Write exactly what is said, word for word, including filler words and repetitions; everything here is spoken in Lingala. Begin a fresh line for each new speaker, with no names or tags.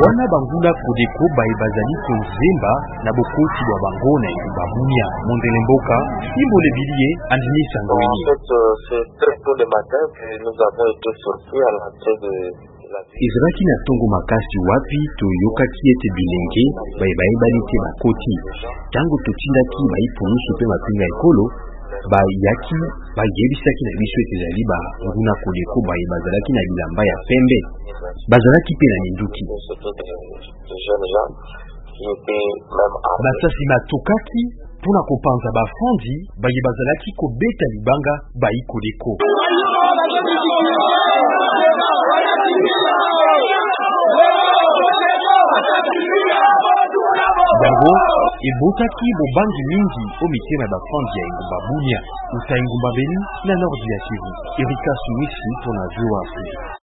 wana bangula kodeko baye bazali konzemba na bokoti bwa bango na engumba Bunia. Mondele Mboka, Imbole Bilie, Andini Sangoini.
En fait, euh, c'est très tôt le matin que nous avons été surpris à l'entrée de
Izraki na tongo makasi wapi toyokaki ete bilenge baye baye balite bakoti. Tango totindaki bayi ponusu pe mapinga ekolo, bayaki bayebisaki na biso ete ezali ba nguna kodeko baye bazalaki na bilamba ya pembe. Bazalaki pe na minduki. Basasi matokaki pona kopanza bafondi baye bazalaki kobeta libanga bayi kodeko. Bango ebotaki bobangi mingi o mitema ya bafondi ya engumba Bunia, uta engumba Beni na Nord ya Kivu. Erika Suwisi pona Voix Afrique.